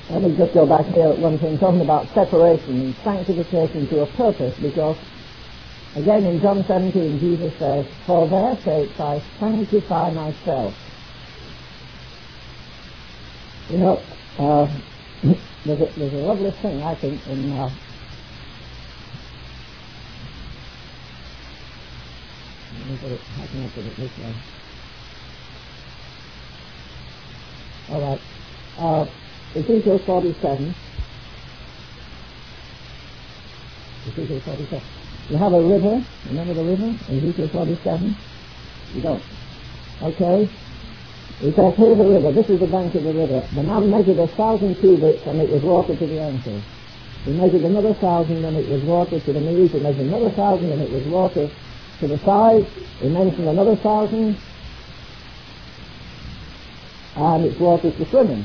Let me just go back here at one thing, talking about separation and sanctification to a purpose, because again in John 17 Jesus says, "For their sakes I sanctify myself." You know, there's a lovely thing, I think, in how can I put it this way? All right. Ezekiel 47. Ezekiel 47. You have a river. Remember the river? Ezekiel 47. You don't. Okay. He says, "Here's the river. This is the bank of the river. The man measured 1,000 cubits, and it was water to the ankle. He measured another 1,000, and it was water to the knees. He measured another 1,000, and it was water to the thighs. He mentioned another 1,000, and it's water to swimming."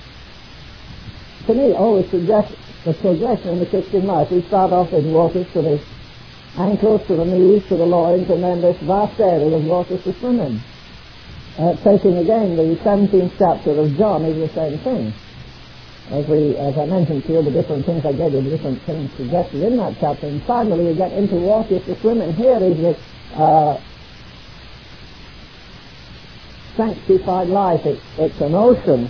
To me, always suggests the progression in the Christian life. We start off with waters to the ankles, to the knees, to the loins, and then this vast area of waters to swim in. Taking again the 17th chapter of John is the same thing. As I mentioned to you, the different things I gave you, the different things suggested in that chapter, and finally you get into waters to swim in. Here is the sanctified life. It's an ocean.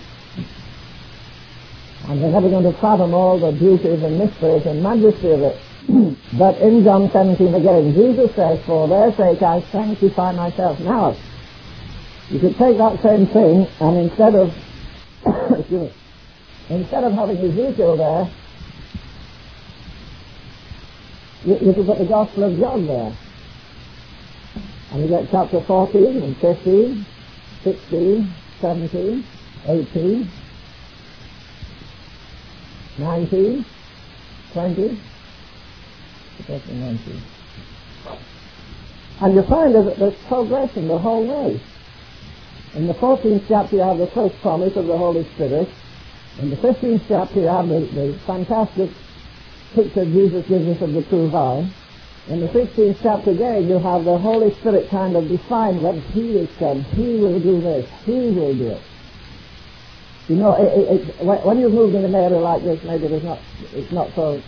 And we're never going to fathom all the beauties and mysteries and majesty of it. But in John 17 again, Jesus says, "For their sake I sanctify myself." Now, you could take that same thing, and instead of having Ezekiel there, you could put the Gospel of John there. And you get chapter 14 and 15, 16, 17, 18, 19, 20, 19. And you find that there's progression the whole way. In the 14th chapter you have the first promise of the Holy Spirit. In the 15th chapter you have the fantastic picture Jesus gives us of the true vine. In the 16th chapter again you have the Holy Spirit kind of defined when He is come. He will do this. He will do it. You know, when you've moved in an area like this, maybe it's not so.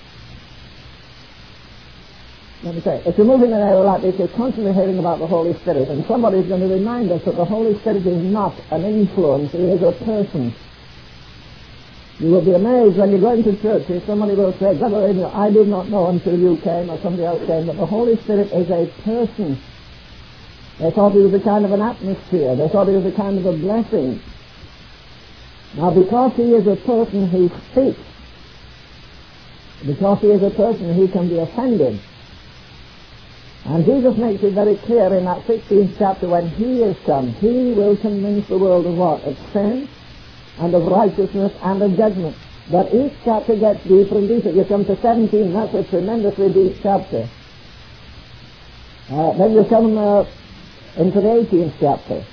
Let me say, if you move in an area like this, you're constantly hearing about the Holy Spirit, and somebody's going to remind us that the Holy Spirit is not an influence, He is a person. You will be amazed when you go into church if somebody will say, "Brother, I did not know until you came," or somebody else came, that the Holy Spirit is a person. They thought He was a kind of an atmosphere. They thought He was a kind of a blessing. Now, because He is a person, He speaks. Because He is a person, He can be offended. And Jesus makes it very clear in that 16th chapter, when He is come, He will convince the world of what? Of sin, and of righteousness, and of judgment. But each chapter gets deeper and deeper. You come to 17, that's a tremendously deep chapter. Then you come into the 18th chapter.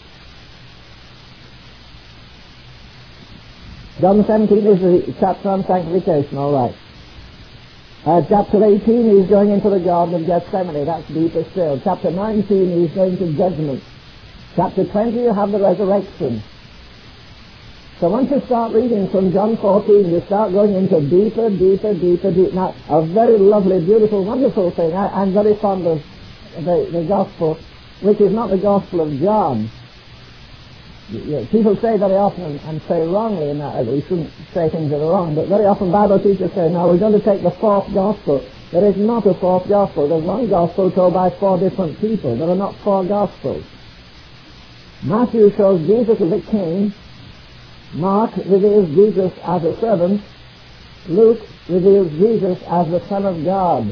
John 17 is the chapter on sanctification, all right. Chapter 18, he's going into the Garden of Gethsemane. That's deeper still. Chapter 19, he's going to judgment. Chapter 20, you have the resurrection. So once you start reading from John 14, you start going into deeper. Now, a very lovely, beautiful, wonderful thing. I'm very fond of the Gospel, which is not the Gospel of John. People say very often, and say wrongly, and we shouldn't say things that are wrong, but very often Bible teachers say, "Now we're going to take the fourth Gospel." There is not a fourth Gospel. There's one Gospel told by 4 different people. There are not 4 Gospels. Matthew shows Jesus as a king. Mark reveals Jesus as a servant. Luke reveals Jesus as the Son of God.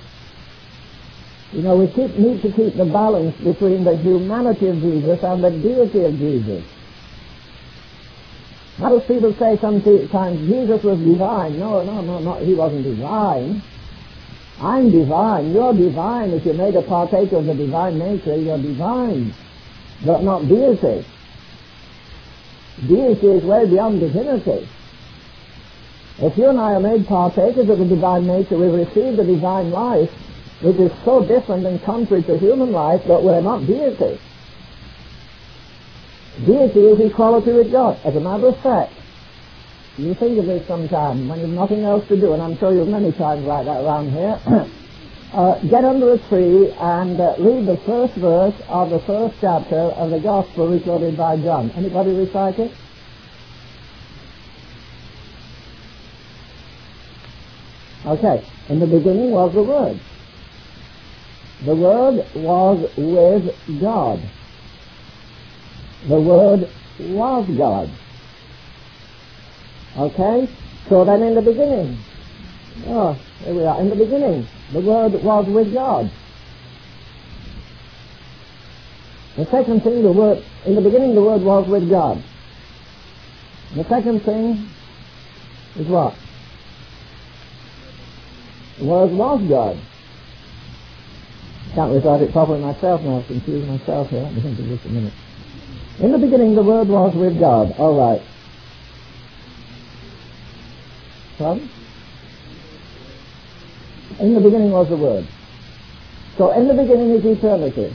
You know, we need to keep the balance between the humanity of Jesus and the deity of Jesus. Not as people say sometimes, Jesus was divine. No, He wasn't divine. I'm divine. You're divine. If you're made a partaker of the divine nature, you're divine. But not deity. Deity is way beyond divinity. If you and I are made partakers of the divine nature, we've received the divine life, which is so different and contrary to human life that we're not deity. Deity is equality with God. As a matter of fact, You think of this sometime when you've nothing else to do, and I'm sure you've many times like that around here. Get under a tree and read the first verse of the first chapter of the Gospel recorded by John. Anybody recite it? Okay. In the beginning was the Word. The Word was with God. The Word was God. Okay? So then in the beginning, here we are. In the beginning, the Word was with God. The second thing, in the beginning the Word was with God. The second thing is what? The Word was God. Can't recite it properly myself now, I've confused myself here. Let me think of this a minute. In the beginning the Word was with God. All right. Pardon? In the beginning was the Word. So in the beginning is eternity.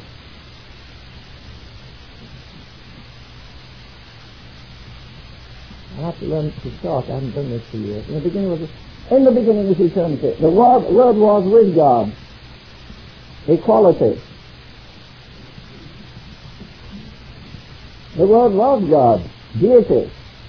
I have to learn to start. I haven't done this for years. In the beginning is eternity. The Word was with God. Equality. The Word was God. Deity.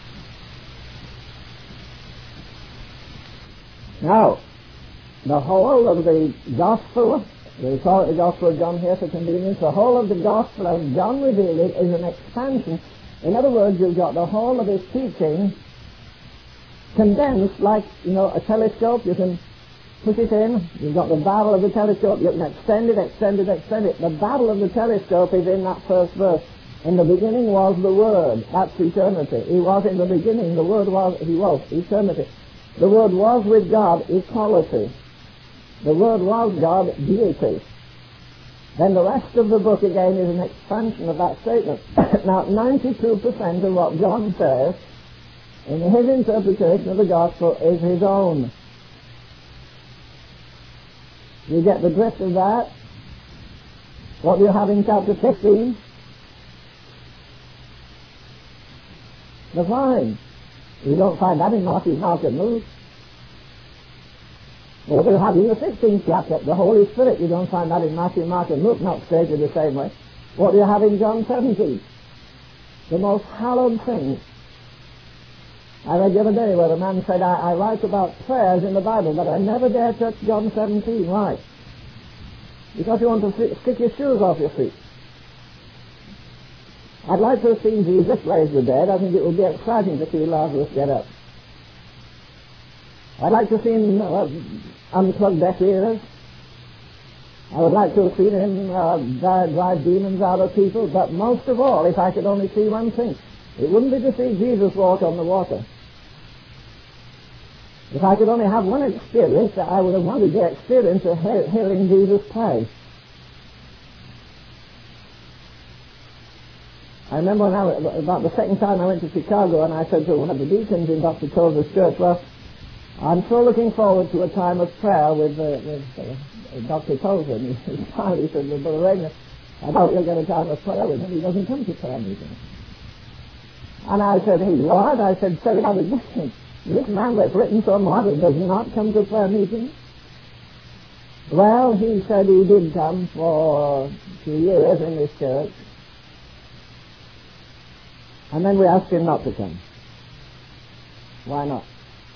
Now, the whole of the Gospel, we call it the Gospel of John here for convenience, the whole of the Gospel of John revealed it is an expansion. In other words, you've got the whole of his teaching condensed like, a telescope. You can push it in. You've got the barrel of the telescope. You can extend it. The barrel of the telescope is in that first verse. In the beginning was the Word. That's eternity. He was in the beginning. The Word was, he was, eternity. The Word was with God, equality. The Word was God, deity. Then the rest of the book again is an expansion of that statement. Now, 92% of what John says in his interpretation of the Gospel is his own. You get the drift of that? What do you have in chapter 15? The vine. You don't find that in Matthew, Mark, and Luke. What do you have in the 16th chapter? The Holy Spirit. You don't find that in Matthew, Mark, and Luke, not stated the same way. What do you have in John 17? The most hallowed thing. I read the other day where a man said, I write about prayers in the Bible, but I never dare touch John 17. Why? Because you want to stick your shoes off your feet. I'd like to have seen Jesus raise the dead. I think it would be exciting to see Lazarus get up. I'd like to see him unplug deaf ears. I would like to have seen him drive demons out of people. But most of all, if I could only see one thing, it wouldn't be to see Jesus walk on the water. If I could only have one experience, I would have wanted the experience of hearing Jesus pray. I remember about the second time I went to Chicago, and I said to one of the deacons in Dr. Tozer's church, well, I'm so looking forward to a time of prayer with Dr. Tozer. And he smiled. He said, well, Brother Rayner, I doubt you'll get a time of prayer with him. He doesn't come to prayer meetings. And I said, hey, Lord, I said, so this man that's written so much does not come to prayer meetings. Well, he said he did come for 2 years in this church. And then we asked him not to come. Why not?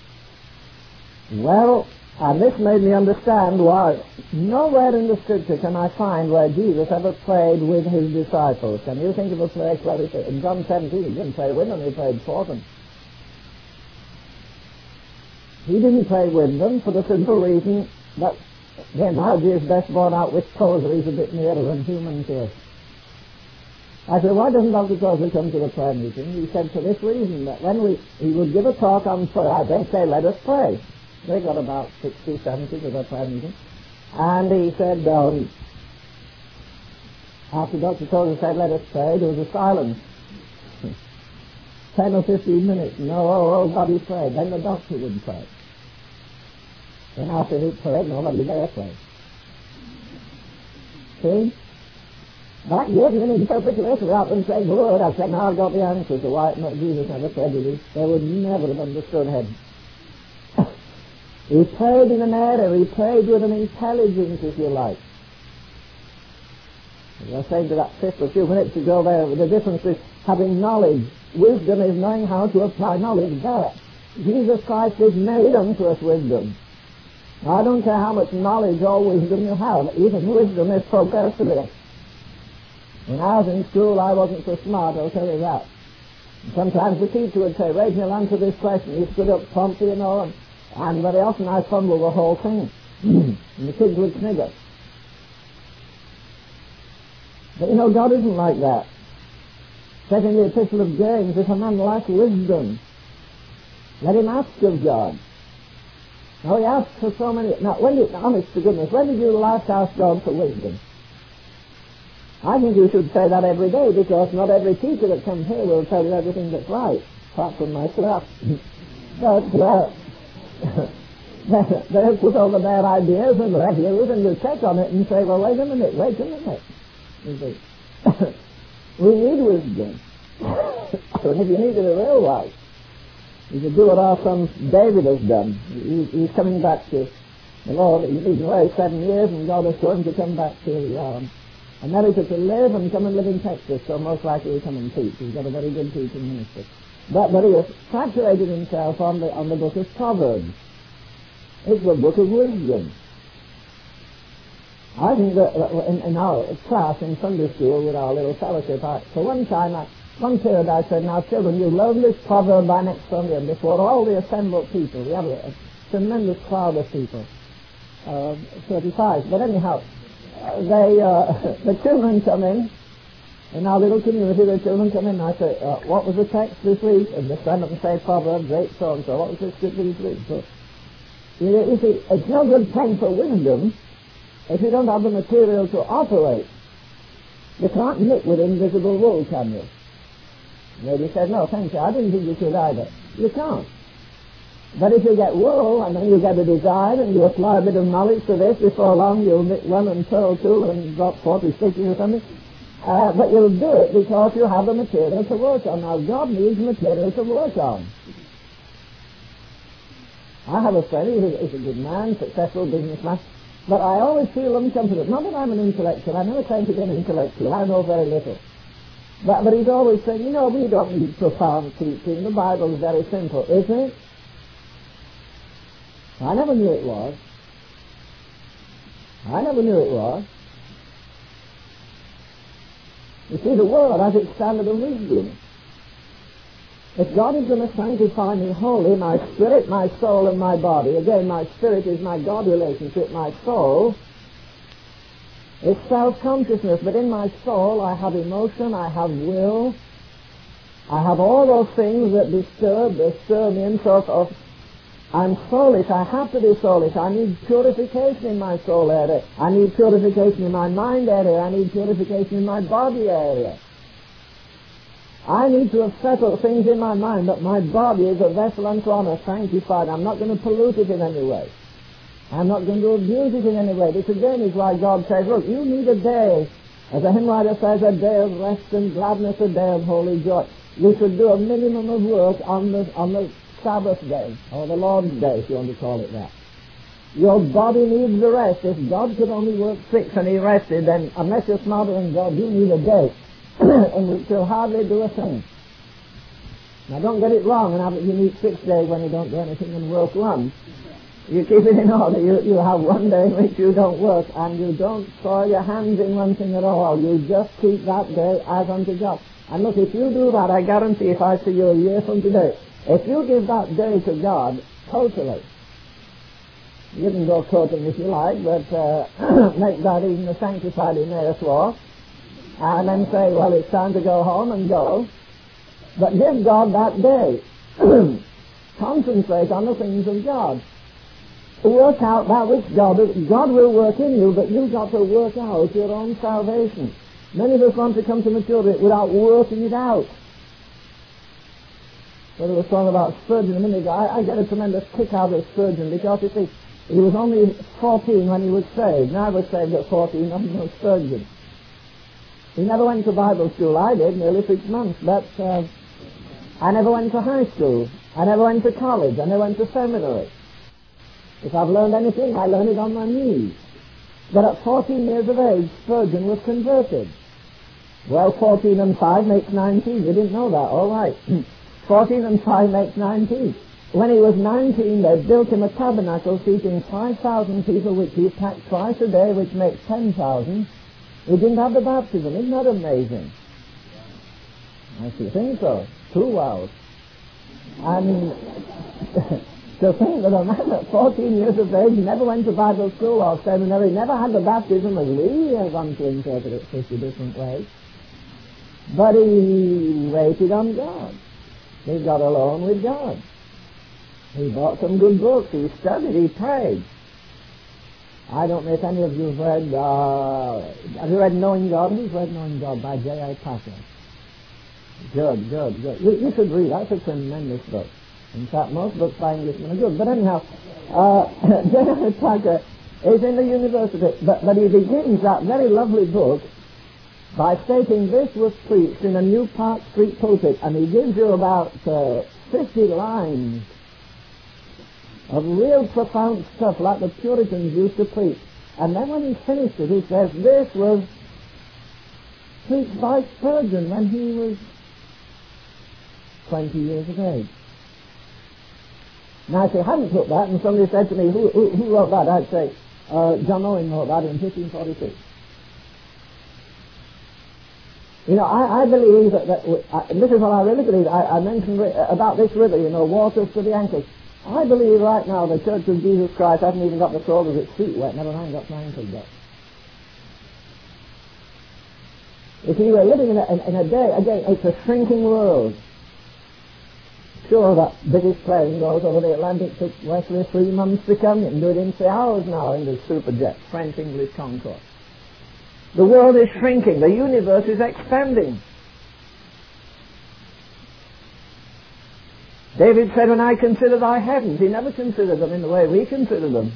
Well, and this made me understand why nowhere in the Scripture can I find where Jesus ever prayed with his disciples. Can you think of a place where he said, in John 17, he didn't pray with them, he prayed for them. He didn't pray with them for the simple reason that the analogy is best borne out with Tozer. He's a bit nearer than human to us. I said, why doesn't Dr. Tozer come to the prayer meeting? He said, for this reason, that when he would give a talk on prayer, they say, let us pray. They got about 60, 70 to their prayer meeting. And he said, after Dr. Tozer said, let us pray, there was a silence. 10 or 15 minutes. Nobody prayed. Then the doctor would pray. Then after he prayed, nobody there prayed. See? But yet, you interpret this without them saying the word. I said, now I've got the answer to why Jesus never said it. They would never have understood heaven. He prayed in an area, he prayed with an intelligence, if you like. As I was saying to that sister a few minutes ago there, the difference is having knowledge. Wisdom is knowing how to apply knowledge. But Jesus Christ has made unto us wisdom. Now, I don't care how much knowledge or wisdom you have, even wisdom is progressive. When I was in school, I wasn't so smart, I'll tell you that. And sometimes the teacher would say, Rachel, answer this question. You stood up promptly, and very often I fumbled the whole thing. And the kids would snigger. But God isn't like that. Said in the Epistle of James, if a man lacks wisdom, let him ask of God. Now he asks for so many. Now, honest to goodness, when did you last ask God for wisdom? I think you should say that every day, because not every teacher that comes here will tell you everything that's right, apart from myself. But they'll put all the bad ideas and reviews, and you check on it and say, well, wait a minute. We need wisdom. And if you needed a real life, you should do what our son David has done. He's coming back to the Lord. He's been away 7 years, and God has told him to come back to America to live and come and live in Texas, so most likely he'll come and teach. He's got a very good teaching ministry. But he has saturated himself on the book of Proverbs. It's the book of wisdom. I think that in our class in Sunday school with our little fellowship, for one period I said, now children, you learn this proverb by next Sunday, and before all the assembled people, we have a tremendous crowd of people, 35. But anyhow, the children come in our little community, the children come in, and I say, what was the text this week? And they stand up and say, Proverbs 8, so-and-so. What was the scripture this week? So, you see, it's no good praying for wisdom if you don't have the material to operate. You can't knit with invisible wool, can you? Lady said, no, thank you, I didn't think you could either. You can't. But if you get wool, and then you get a design, and you apply a bit of knowledge to this, before long you'll knit one and purl two and drop 40 stitches or something. But you'll do it because you have the material to work on. Now, God needs material to work on. I have a friend who's a good man, successful businessman, but I always feel uncomfortable. Not that I'm an intellectual. I never claim to be an intellectual. I know very little. But he's always saying, we don't need profound teaching. The Bible is very simple, isn't it? I never knew it was. You see, the world has its standard of wisdom. If God is going to sanctify me wholly, my spirit, my soul, and my body, again, my spirit is my God relationship, my soul is self-consciousness, but in my soul I have emotion, I have will, I have all those things that disturb me in sort of, I'm soulish, I have to be soulish, I need purification in my soul area, I need purification in my mind area, I need purification in my body area. I need to have settled things in my mind that my body is a vessel unto honor, sanctified. I'm not going to pollute it in any way. I'm not going to abuse it in any way. This again is why God says, look, you need a day, as a hymn writer says, a day of rest and gladness, a day of holy joy. You should do a minimum of work on the Sabbath day, or the Lord's day, if you want to call it that. Your body needs the rest. If God could only work 6 and he rested, then unless you're smarter than God, you need a day. And which will hardly do a thing. Now don't get it wrong, and you need 6 days when you don't do anything and work 1. You keep it in order. You have 1 day in which you don't work, and you don't soil your hands in one thing at all. You just keep that day as unto God. And look, if you do that, I guarantee if I see you a year from today, if you give that day to God totally, you can go courting if you like, but make that even a sanctified in there as well. And then say, well, it's time to go home, and go. But give God that day. Concentrate on the things of God. Work out that which God will work in you, but you've got to work out your own salvation. Many of us want to come to maturity without working it out. Well, there was talking about Spurgeon a minute ago. I get a tremendous kick out of Spurgeon, because, you see, he was only 14 when he was saved. Now I was saved at 14, I'm no Spurgeon. He never went to Bible school. I did, nearly 6 months, but I never went to high school. I never went to college. I never went to seminary. If I've learned anything, I learned it on my knees. But at 14 years of age, Spurgeon was converted. Well, 14 and 5 makes 19. You didn't know that. All right. 14 and 5 makes 19. When he was 19, they built him a tabernacle seating 5,000 people, which he packed twice a day, which makes 10,000. He didn't have the baptism. Isn't that amazing? I should think so. 2 wows. I mean, to think that a man at 14 years of age never went to Bible school or seminary, never had the baptism as we have gone to interpret it 50 different ways. But he waited on God. He got alone with God. He bought some good books. He studied. He prayed. I don't know if any of you have read, have you read Knowing God? Who's read Knowing God by J.I. Packer? Good. You should read. That's a tremendous book. In fact, most books by Englishmen are good. But anyhow, J.I. Packer is in the university, but he begins that very lovely book by stating this was preached in a New Park Street pulpit, and he gives you about 50 lines of real profound stuff like the Puritans used to preach. And then when he finished it, he says, this was preached by Spurgeon when he was 20 years of age. Now, if he hadn't put that, and somebody said to me, who wrote that? I'd say, John Owen wrote that in 1546. You know, I believe that this is what I really believe. I mentioned about this river, you know, waters to the ankles. I believe right now the Church of Jesus Christ hasn't even got the soles of its feet wet, never mind got my ankles wet. If you were living in a day, again, it's a shrinking world. Sure, that British plane goes over the Atlantic, took Wesley 3 months to come. You can do it in 3 hours now in the superjet, French-English Concorde. The world is shrinking. The universe is expanding. David said, when I consider thy heavens, he never considered them in the way we consider them.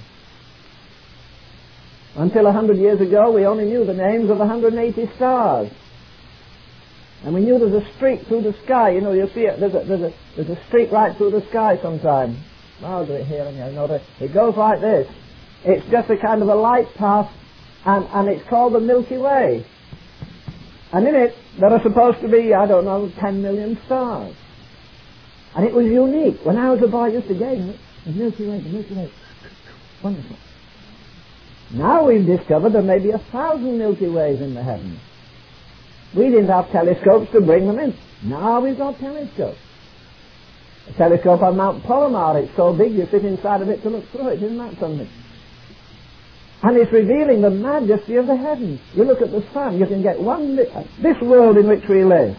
Until 100 years ago, we only knew the names of 180 stars. And we knew there's a streak through the sky. You know, you see it, there's a streak right through the sky sometimes. I'll do it here and there. It goes like this. It's just a kind of a light path, and it's called the Milky Way. And in it, there are supposed to be, 10 million stars. And it was unique. When I was a boy, I used to gain it. The Milky Way. Wonderful. Now we've discovered there may be 1,000 Milky Ways in the heavens. We didn't have telescopes to bring them in. Now we've got telescopes. A telescope on Mount Palomar, it's so big you sit inside of it to look through it. Isn't that something? And it's revealing the majesty of the heavens. You look at the sun, you can get this world in which we live.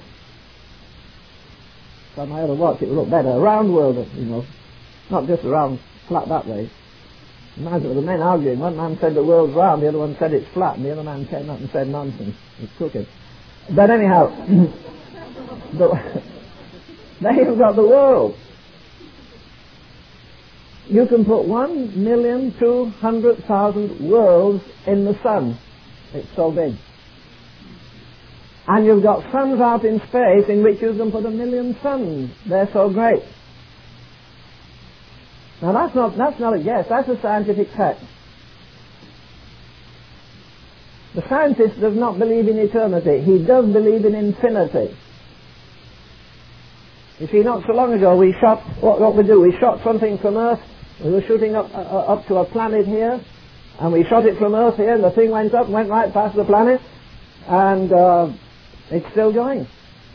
So my other watch, it will look better. A round world, you know, not just a round, flat that way. Imagine the men arguing. One man said the world's round, the other one said it's flat, and the other man came up and said nonsense. It's crooked. But anyhow, there you've got the world. You can put 1,200,000 worlds in the sun. It's so big. And you've got suns out in space in which you can put 1 million suns. They're so great. Now that's not a guess, that's a scientific fact. The scientist does not believe in eternity, he does believe in infinity. You see, not so long ago we shot, what we do, we shot something from Earth, we were shooting up to a planet here, and we shot it from Earth here, and the thing went up, went right past the planet, and it's still going.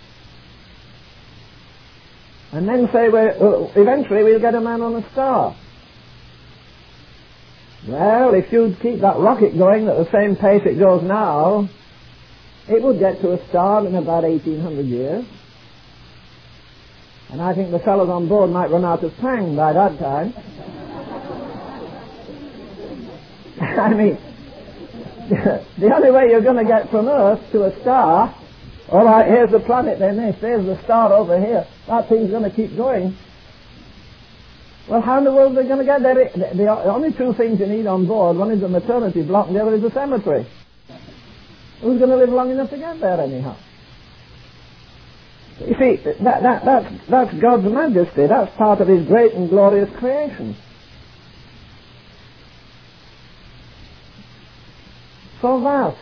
And then say, eventually we'll get a man on a star. Well, if you'd keep that rocket going at the same pace it goes now, it would get to a star in about 1,800 years. And I think the fellows on board might run out of tang by that time. I mean, the only way you're going to get from Earth to a star, all right, here's the planet, then there's the star over here. That thing's going to keep going. Well, how in the world are they going to get there? The only two things you need on board, one is a maternity block and the other is a cemetery. Who's going to live long enough to get there anyhow? You see, that's God's majesty. That's part of His great and glorious creation. So vast.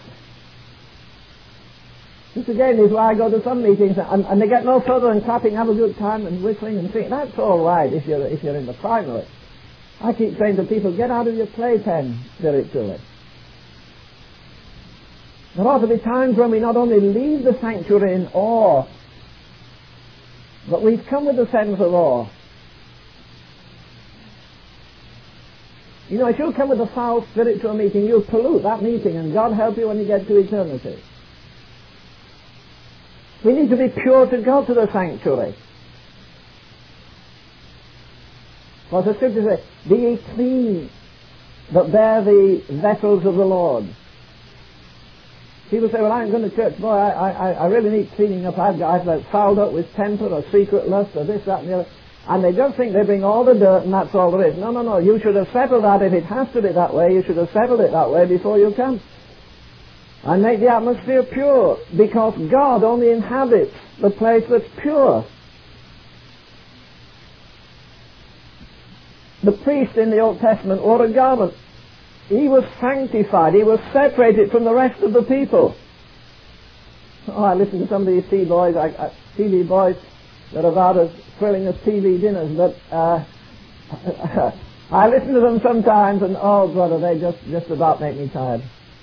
This again is why I go to some meetings and they get no further than clapping, have a good time and whistling and singing. That's all right if you're in the primary. I keep saying to people, get out of your playpen spiritually. There ought to be times when we not only leave the sanctuary in awe, but we've come with a sense of awe. You know, if you come with a foul spirit to a meeting, you'll pollute that meeting, and God help you when you get to eternity. We need to be pure to go to the sanctuary. For the scripture says, be ye clean that bear the vessels of the Lord. People say, well, I'm going to church, boy, I really need cleaning up. I've fouled up with temper or secret lust or this, that and the other. And they just think they bring all the dirt and that's all there is. No. You should have settled that. If it has to be that way, you should have settled it that way before you come. And make the atmosphere pure. Because God only inhabits the place that's pure. The priest in the Old Testament wore a garment. He was sanctified. He was separated from the rest of the people. Oh, I listen to some of these TV boys that are about as thrilling as TV dinners, but I listen to them sometimes and, oh brother, they just about make me tired.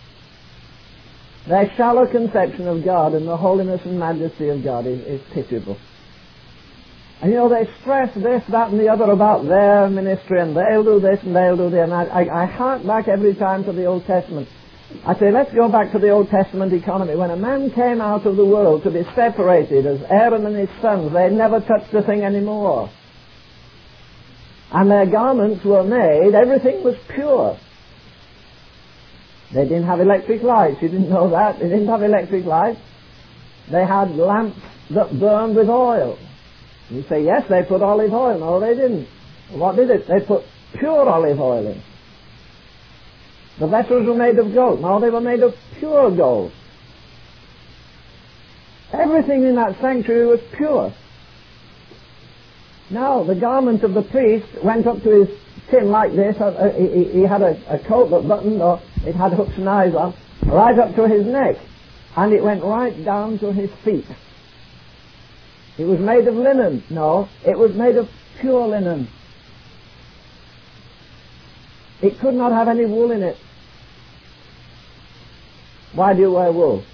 Their shallow conception of God and the holiness and majesty of God is pitiable. And you know, they stress this, that and the other about their ministry, and they'll do this and they'll do that. And I hark back every time to the Old Testament. I say, let's go back to the Old Testament economy. When a man came out of the world to be separated as Aaron and his sons, they never touched a thing anymore. And their garments were made, everything was pure. They didn't have electric lights. You didn't know that. They didn't have electric lights. They had lamps that burned with oil. You say, yes, they put olive oil. No, they didn't. What did it? They put pure olive oil in. The vessels were made of gold. No, they were made of pure gold. Everything in that sanctuary was pure. Now, the garment of the priest went up to his chin like this. He had a coat that buttoned, or it had hooks and eyes on, right up to his neck. And it went right down to his feet. It was made of linen. No, it was made of pure linen. It could not have any wool in it. Why do you wear wool?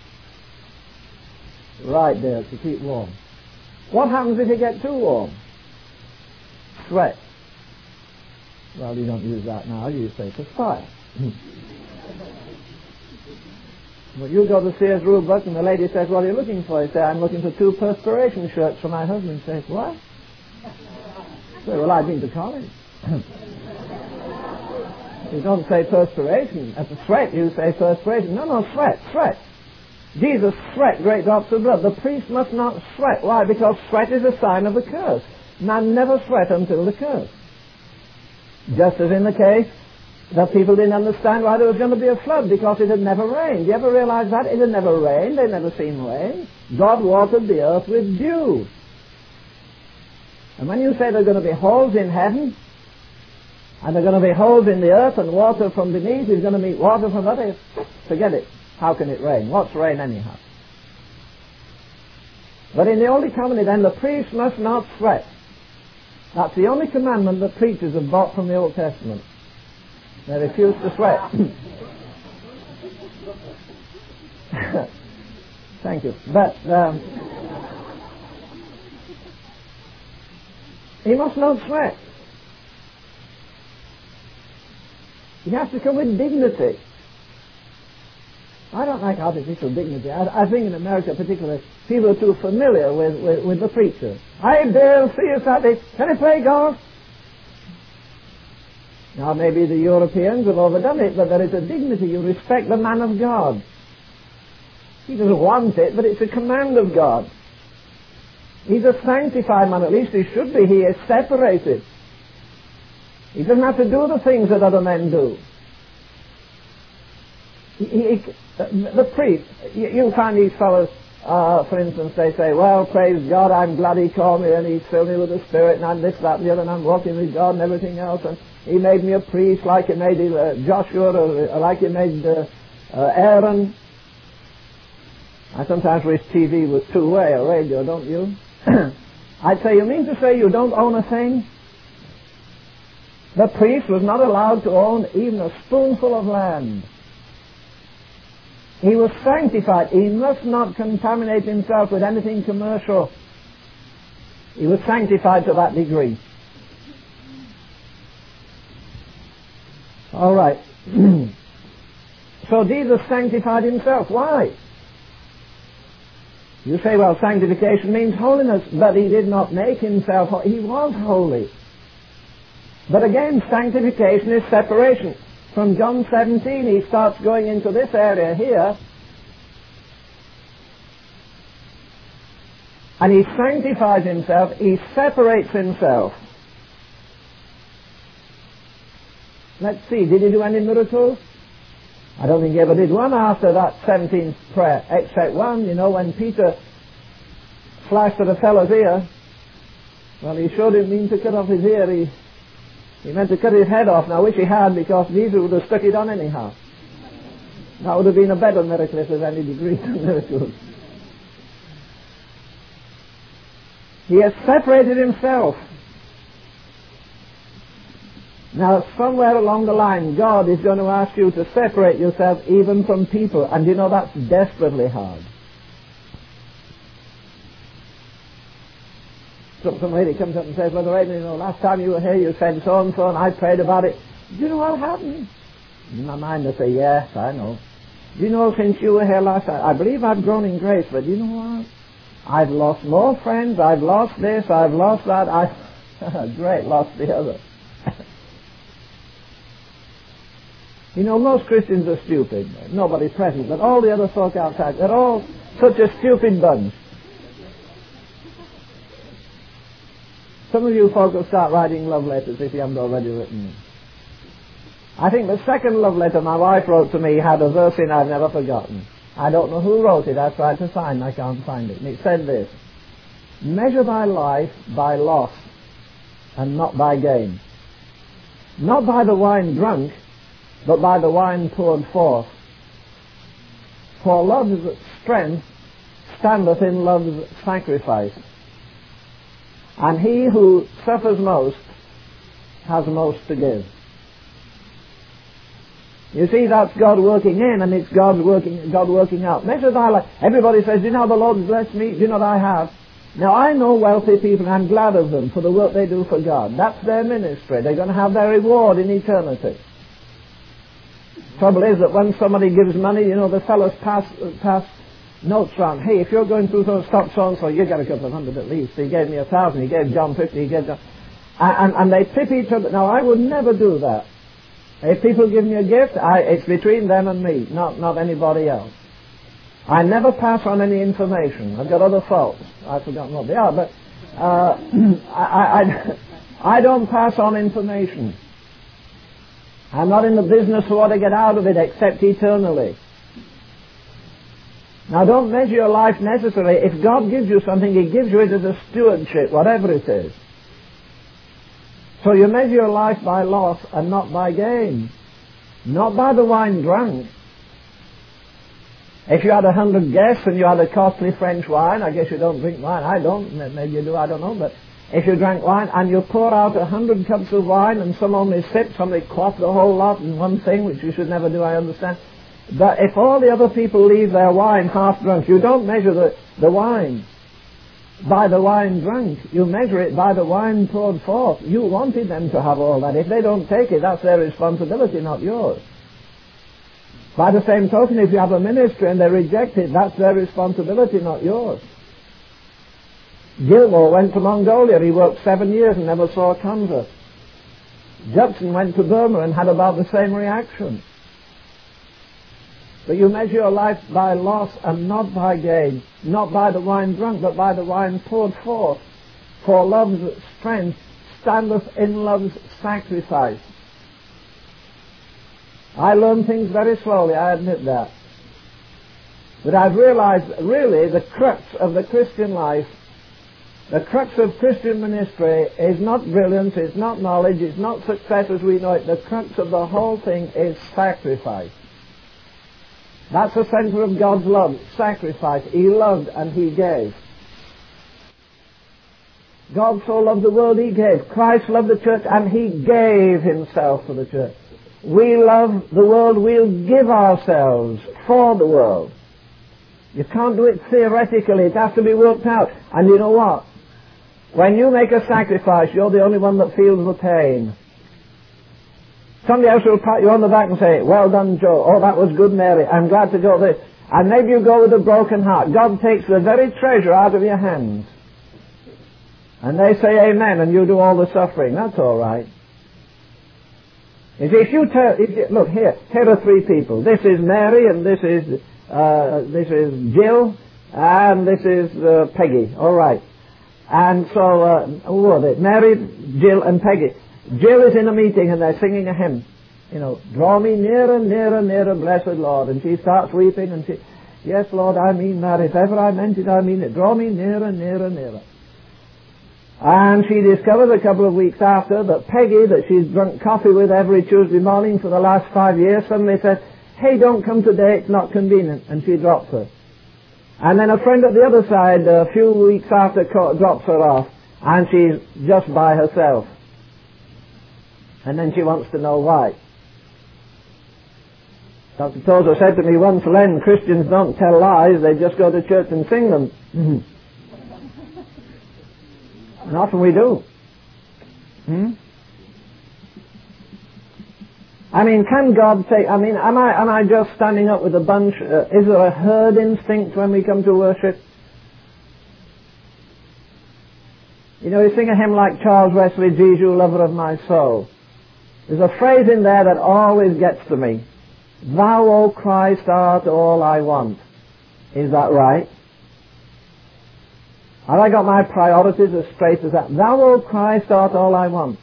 Right there, to keep warm. What happens if you get too warm? Sweat. Well, you don't use that now, you say perspire. But you go to Sears Roebuck and the lady says, what are you looking for? You say, I'm looking for 2 perspiration shirts for my husband. He says, what? You say, well, I've been to college. You don't say perspiration. At the sweat, you say perspiration. No, sweat. Jesus sweat great drops of blood. The priest must not sweat. Why? Because sweat is a sign of the curse. Man never sweat until the curse. Just as in the case that people didn't understand why there was going to be a flood, because it had never rained. You ever realize that? It had never rained. They'd never seen rain. God watered the earth with dew. And when you say there are going to be holes in heaven, and there are going to be holes in the earth, and water from beneath is going to meet water from above, forget it. How can it rain? What's rain anyhow? But in the Old Covenant, then, the priest must not sweat. That's the only commandment that preachers have bought from the Old Testament. They refuse to sweat. Thank you. But he must not sweat. He has to come with dignity. I don't like artificial dignity. I think in America particularly, people are too familiar with the preacher. Hi Bill, see you Saturday. Can I play golf? Now maybe the Europeans have overdone it, but there is a dignity. You respect the man of God. He doesn't want it, but it's a command of God. He's a sanctified man, at least he should be. He is separated. He doesn't have to do the things that other men do. The priest, you find these fellows, for instance, they say, well, praise God, I'm glad he called me and he's filled me with the Spirit and I'm this, that and the other and I'm walking with God and everything else and he made me a priest like he made Joshua or like he made Aaron. I sometimes wish TV was two-way or radio, don't you? I'd say, you mean to say you don't own a thing? The priest was not allowed to own even a spoonful of land. He was sanctified. He must not contaminate himself with anything commercial. He was sanctified to that degree. All right. So Jesus sanctified himself. Why? You say, well, sanctification means holiness, but he did not make himself holy. He was holy. But again, sanctification is separation. From John 17, he starts going into this area here, and he sanctifies himself, he separates himself. Let's see, did he do any miracles? I don't think he ever did one after that 17th prayer, except one, when Peter slashed at a fellow's ear. Well, he sure didn't mean to cut off his ear, he meant to cut his head off. Now, I wish he had, because Jesus would have stuck it on anyhow. That would have been a better miracle if there's any degree to miracles. He has separated himself. Now, somewhere along the line, God is going to ask you to separate yourself even from people. And that's desperately hard. Some lady comes up and says, Brother Raymond, last time you were here you said so-and-so and I prayed about it. Do you know what happened? In my mind I say, yes, I know. Do you know, since you were here last time, I believe I've grown in grace, but do you know what? I've lost more friends, I've lost this, I've lost that, great, lost the other. Most Christians are stupid. Nobody present, but all the other folk outside, they're all such a stupid bunch. Some of you folk will start writing love letters if you haven't already written them. I think the second love letter my wife wrote to me had a verse in I've never forgotten. I don't know who wrote it. I tried to find it. I can't find it. And it said this: measure thy life by loss and not by gain. Not by the wine drunk, but by the wine poured forth. For love's strength standeth in love's sacrifice. And he who suffers most has most to give. You see, that's God working in, and it's God working out. Measure thy life. Everybody says, the Lord blessed me. That I have. Now, I know wealthy people, and I'm glad of them for the work they do for God. That's their ministry. They're going to have their reward in eternity. Trouble is that when somebody gives money, the fellows pass notes round. Hey, if you're going through stock so-and-so, you get a couple of hundred at least. He gave me 1,000. He gave John 50. He gave John... And they tip each other. Now, I would never do that. If people give me a gift, it's between them and me, not anybody else. I never pass on any information. I've got other faults. I've forgotten what they are, but I don't pass on information. I'm not in the business of what I get out of it except eternally. Now, don't measure your life necessarily. If God gives you something, He gives you it as a stewardship, whatever it is. So you measure your life by loss and not by gain. Not by the wine drunk. If you had 100 guests and you had a costly French wine, I guess you don't drink wine. I don't. Maybe you do, I don't know. But if you drank wine and you pour out 100 cups of wine and some only sip, somebody quaff the whole lot in one thing, which you should never do, I understand. But if all the other people leave their wine half drunk, you don't measure the wine by the wine drunk. You measure it by the wine poured forth. You wanted them to have all that. If they don't take it, that's their responsibility, not yours. By the same token, if you have a ministry and they reject it, that's their responsibility, not yours. Gilmore went to Mongolia. He worked 7 years and never saw a convert. Judson went to Burma and had about the same reaction. But you measure your life by loss and not by gain, not by the wine drunk, but by the wine poured forth. For love's strength standeth in love's sacrifice. I learn things very slowly, I admit that. But I've realized really the crux of the Christian life, the crux of Christian ministry is not brilliance, it's not knowledge, it's not success as we know it. The crux of the whole thing is sacrifice. That's the center of God's love, sacrifice. He loved and He gave. God so loved the world He gave. Christ loved the church and He gave Himself for the church. We love the world, we'll give ourselves for the world. You can't do it theoretically, it has to be worked out. And you know what? When you make a sacrifice, you're the only one that feels the pain. Somebody else will pat you on the back and say, well done, Joe. Oh, that was good, Mary. I'm glad to go this. And maybe you go with a broken heart. God takes the very treasure out of your hands. And they say amen, and you do all the suffering. That's all right. You see, look, here are three people. This is Mary, and this is Jill, and this is Peggy. All right. And so, who are they? Mary, Jill, and Peggy. Jill is in a meeting and they're singing a hymn. You know, draw me nearer, nearer, nearer, blessed Lord. And she starts weeping and she, yes, Lord, I mean that. If ever I meant it, I mean it. Draw me nearer, nearer, nearer. And she discovers a couple of weeks after that Peggy, that she's drunk coffee with every Tuesday morning for the last 5 years, suddenly says, hey, don't come today, it's not convenient. And she drops her. And then a friend at the other side, a few weeks after, drops her off. And she's just by herself. And then she wants to know why. Dr. Tozer said to me once, Len, Christians don't tell lies, they just go to church and sing them. And often we do. I mean, can God take, am I just standing up with a bunch? Is there a herd instinct when we come to worship? You know, you sing a hymn like Charles Wesley, Jesus, lover of my soul. There's a phrase in there that always gets to me. Thou, O Christ, art all I want. Is that right? Have I got my priorities as straight as that? Thou, O Christ, art all I want.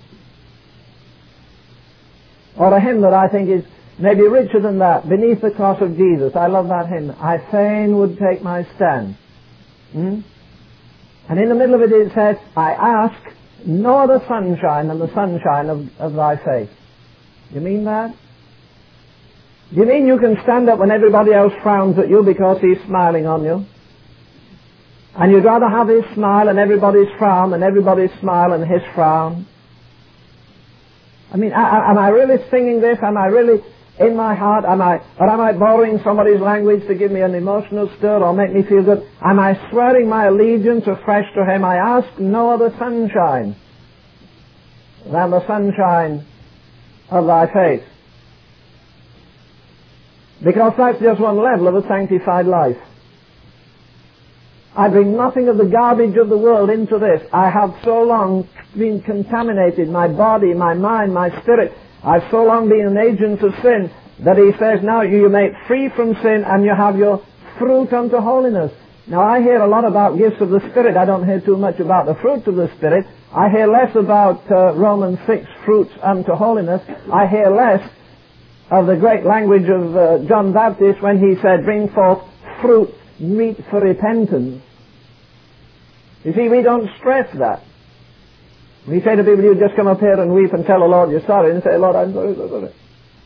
Or a hymn that I think is maybe richer than that, Beneath the Cross of Jesus. I love that hymn. I fain would take my stand. And in the middle of it, it says, I ask no other sunshine than the sunshine of thy face. You mean that? Do you mean you can stand up when everybody else frowns at you because he's smiling on you? And you'd rather have his smile and everybody's frown than everybody's smile and his frown? I mean, am I really singing this? Am I really in my heart? Am I borrowing somebody's language to give me an emotional stir or make me feel good? Am I swearing my allegiance afresh to him? I ask no other sunshine than the sunshine of thy face. Because that's just one level of a sanctified life. I bring nothing of the garbage of the world into this. I have so long been contaminated, my body, my mind, my spirit. I've so long been an agent of sin that he says, now you make free from sin and you have your fruit unto holiness. Now I hear a lot about gifts of the Spirit. I don't hear too much about the fruits of the Spirit. I hear less about Romans 6, fruits unto holiness. I hear less of the great language of John Baptist when he said, bring forth fruit meet for repentance. You see, we don't stress that. We say to people, you just come up here and weep and tell the Lord you're sorry, and say, Lord, I'm sorry, so sorry.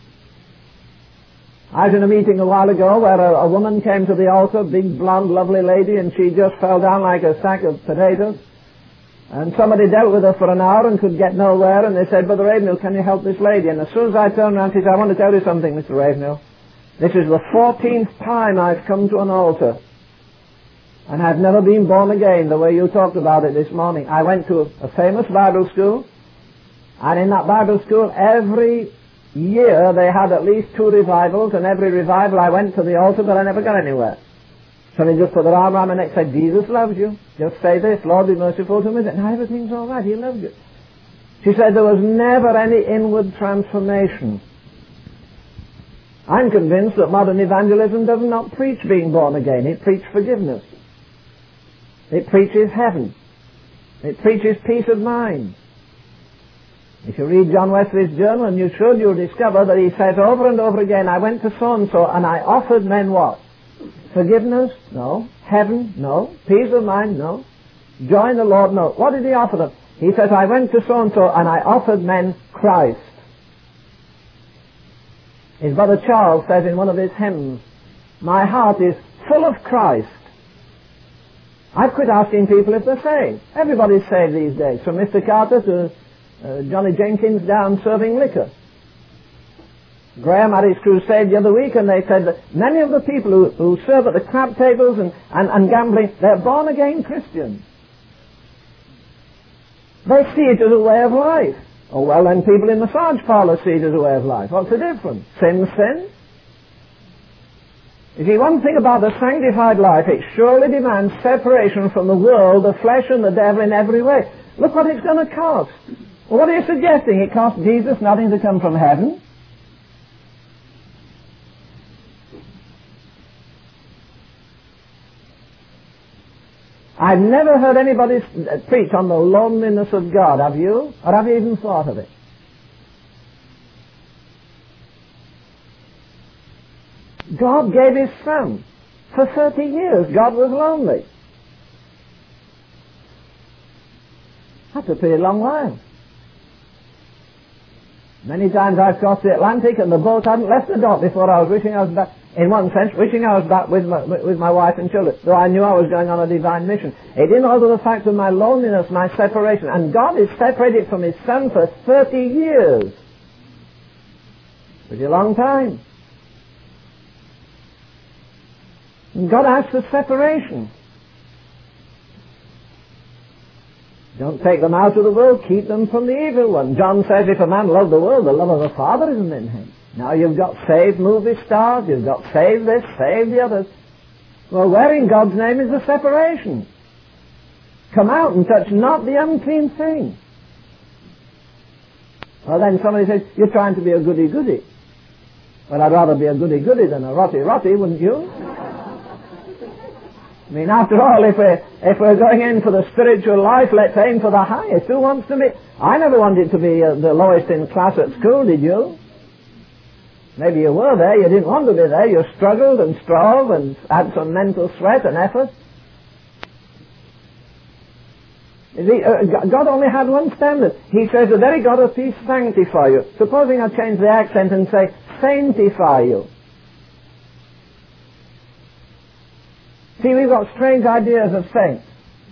I was in a meeting a while ago where a woman came to the altar, big, blonde, lovely lady, and she just fell down like a sack of potatoes. And somebody dealt with her for an hour and could get nowhere, and they said, Brother Ravenhill, can you help this lady? And as soon as I turned around, she said, I want to tell you something, Mr. Ravenhill. This is the 14th time I've come to an altar, and I've never been born again the way you talked about it this morning. I went to a famous Bible school, and in that Bible school, every year they had at least 2 revivals, and every revival I went to the altar, but I never got anywhere. So they just put their arm around my neck and said, Jesus loves you. Just say this, Lord be merciful to me. And everything's all right, He loves you. She said there was never any inward transformation. I'm convinced that modern evangelism does not preach being born again. It preaches forgiveness. It preaches heaven. It preaches peace of mind. If you read John Wesley's journal, and you should, you'll discover that he says over and over again, I went to so-and-so and I offered men what? Forgiveness? No. Heaven? No. Peace of mind? No. Joy in the Lord? No. What did he offer them? He says, I went to so-and-so and I offered men Christ. His brother Charles says in one of his hymns, my heart is full of Christ. I've quit asking people if they're saved. Everybody's saved these days, from Mr. Carter to Johnny Jenkins down serving liquor. Graham had his crusade the other week, and they said that many of the people who serve at the crab tables and gambling, they're born-again Christians. They see it as a way of life. Oh, well, then people in massage parlours see it as a way of life. What's the difference? Sin's sin? You see, one thing about the sanctified life, it surely demands separation from the world, the flesh, and the devil in every way. Look what it's going to cost. Well, what are you suggesting? It cost Jesus nothing to come from heaven? I've never heard anybody preach on the loneliness of God, have you? Or have you even thought of it? God gave His Son. For 30 years, God was lonely. That's a pretty long while. Many times I've crossed the Atlantic and the boat hadn't left the dock before I was wishing I was back, in one sense, wishing I was back with my wife and children, though I knew I was going on a divine mission. It didn't alter the fact of my loneliness, my separation. And God is separated from His Son for 30 years. Pretty long time. And God asks for separation. Don't take them out of the world, keep them from the evil one. John says if a man love the world, the love of the Father isn't in him. Now you've got saved movie stars, you've got save this, save the others. Well, where in God's name is the separation? Come out and touch not the unclean thing. Well, then somebody says, you're trying to be a goody-goody. Well, I'd rather be a goody-goody than a rotty-rotty, wouldn't you? I mean, after all, if we're going in for the spiritual life, let's aim for the highest. Who wants to be? I never wanted to be the lowest in class at school, did you? Maybe you were there, you didn't want to be there, you struggled and strove and had some mental sweat and effort. You see, God only had one standard. He says, the very God of peace sanctify you. Supposing I change the accent and say, sanctify you. See, we've got strange ideas of saints.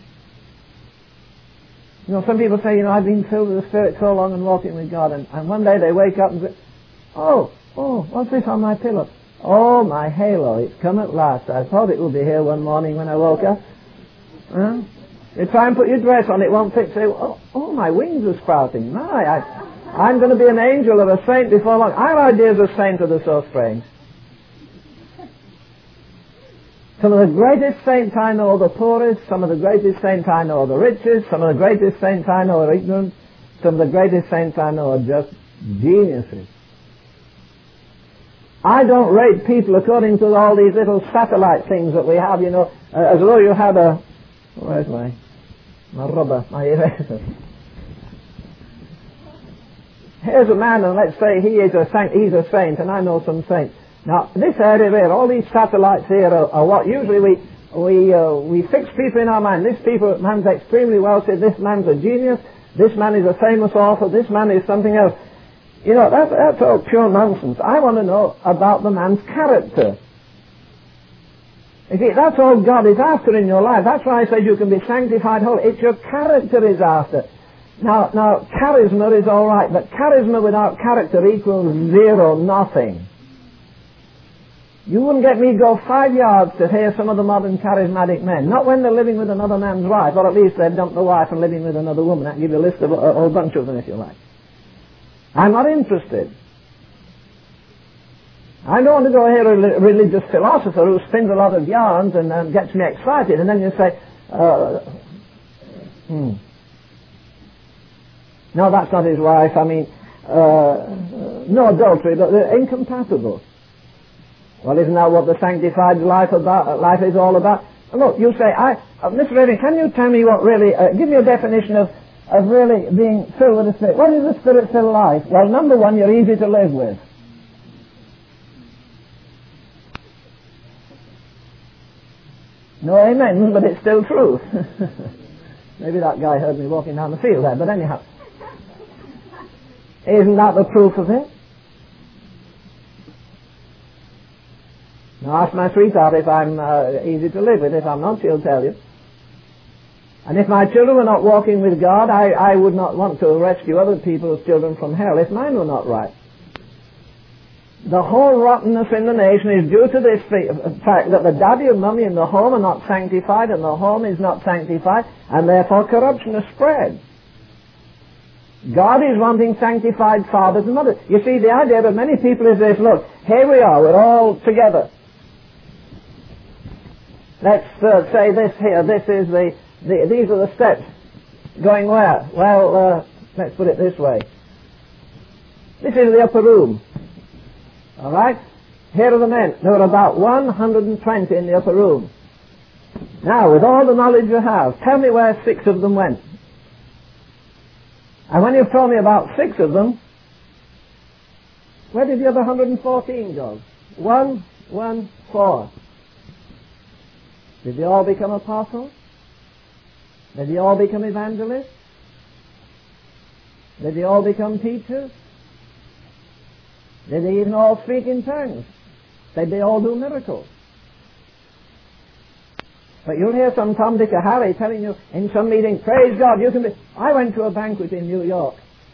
You know, some people say, I've been filled with the Spirit so long and walking with God, and one day they wake up and say, oh, what's this on my pillow? Oh, my halo, it's come at last. I thought it would be here one morning when I woke up. Huh? You try and put your dress on, it won't fit. Say, oh, my wings are sprouting. I'm going to be an angel or a saint before long. Our ideas of saints are so strange. Some of the greatest saints I know are the poorest. Some of the greatest saints I know are the richest. Some of the greatest saints I know are ignorant. Some of the greatest saints I know are just geniuses. I don't rate people according to all these little satellite things that we have, as though you had a... Where's my rubber, my eraser? Here's a man, and let's say he's a saint, and I know some saints. Now, this area here, all these satellites here are what usually we fix people in our mind. This man's extremely wealthy, this man's a genius, this man is a famous author, this man is something else. That's all pure nonsense. I want to know about the man's character. You see, that's all God is after in your life. That's why I said you can be sanctified whole. It's your character is after. Now, charisma is all right, but charisma without character equals zero, nothing. You wouldn't get me go 5 yards to hear some of the modern charismatic men. Not when they're living with another man's wife, or at least they've dumped the wife and living with another woman. I can give you a list of a whole bunch of them if you like. I'm not interested. I don't want to go hear a religious philosopher who spins a lot of yarns and gets me excited, and then you say, no, that's not his wife. I mean, no adultery, but they're incompatible. Well, isn't that what the sanctified life is all about? Look, you say, Mr. Redding, can you tell me what really, give me a definition of of really being filled with the Spirit. What is a Spirit-filled life? Well, number one, you're easy to live with. No amen, but it's still true. Maybe that guy heard me walking down the field there, but anyhow. Isn't that the proof of it? Now ask my sweetheart if I'm easy to live with. If I'm not, she'll tell you. And if my children were not walking with God, I would not want to rescue other people's children from hell if mine were not right. The whole rottenness in the nation is due to this fact that the daddy and mummy in the home are not sanctified, and the home is not sanctified, and therefore corruption has spread. God is wanting sanctified fathers and mothers. You see, the idea of many people is this: look, here we are, we're all together. Let's say this here. This is these are the steps. Going where? Well, let's put it this way. This is the upper room. All right? Here are the men. There are about 120 in the upper room. Now, with all the knowledge you have, tell me where 6 of them went. And when you've told me about 6 of them, where did the other 114 go? 1, 1, 4. Did they all become apostles? Did they all become evangelists? Did they all become teachers? Did they even all speak in tongues? Did they all do miracles? But you'll hear some Tom, Dick, or Harry telling you in some meeting, praise God, you can be... I went to a banquet in New York.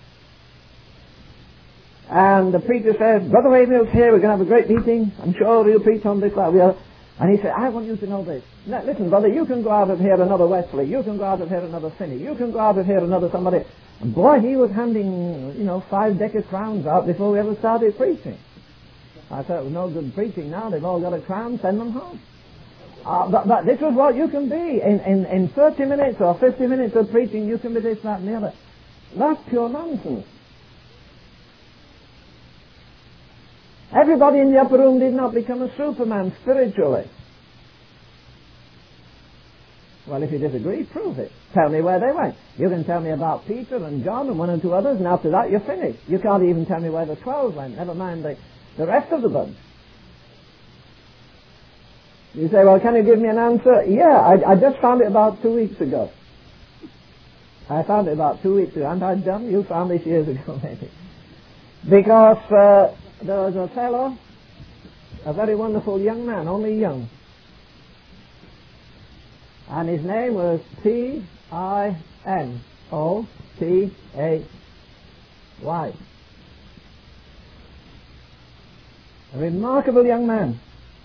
And the preacher says, Brother Wavenill's here, we're going to have a great meeting. I'm sure he'll preach on this, that, the other. And he said, I want you to know this. Now, listen, brother, you can go out of here another Wesley. You can go out of here another Finney. You can go out of here another somebody. And boy, he was handing, 5 Decker crowns out before we ever started preaching. I thought it was no good preaching now. They've all got a crown, send them home. But this is what you can be. In 30 minutes or 50 minutes of preaching, you can be this, that, and the other. That's pure nonsense. Everybody in the upper room did not become a Superman spiritually. Well, if you disagree, prove it. Tell me where they went. You can tell me about Peter and John and 1 or 2 others, and after that you're finished. You can't even tell me where the 12 went, never mind the rest of the bunch. You say, well, can you give me an answer? Yeah, I just found it about 2 weeks ago. I found it about 2 weeks ago. Haven't I done? You found this years ago, maybe. Because there was a fellow, a very wonderful young man, only young. And his name was Tinothy. A remarkable young man.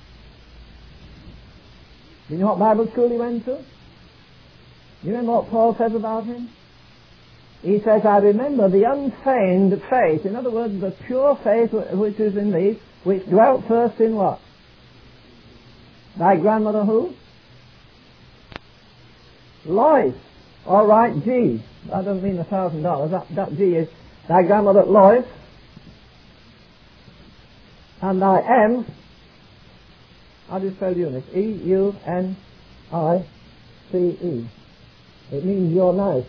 Do you know what Bible school he went to? You remember what Paul says about him? He says, I remember the unfeigned faith, in other words, the pure faith which is in thee, which dwelt first in what? Thy grandmother who? Lois. All right, G. That doesn't mean $1,000. That G is thy grandmother Lois. And thy M, how do you spell Eunice? E-U-N-I-C-E. It means you're nice.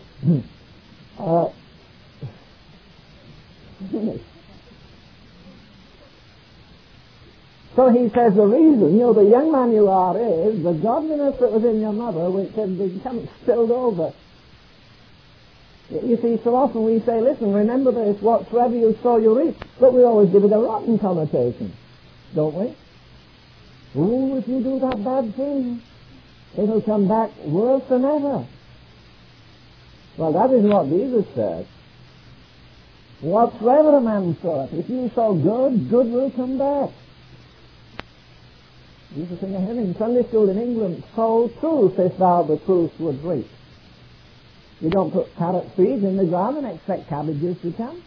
So he says the reason, the young man you are is the godliness that was in your mother which had become spilled over. You see, so often we say, listen, remember this, whatsoever you sow you reap. But we always give it a rotten connotation, don't we? Ooh, if you do that bad thing, it'll come back worse than ever. Well, that isn't what Jesus said. Whatsoever a man soweth, if you sow good, good will come back. We used to sing a hymn in Sunday school in England, sow truth if thou the truth would reap. You don't put carrot seeds in the ground and expect cabbages to come.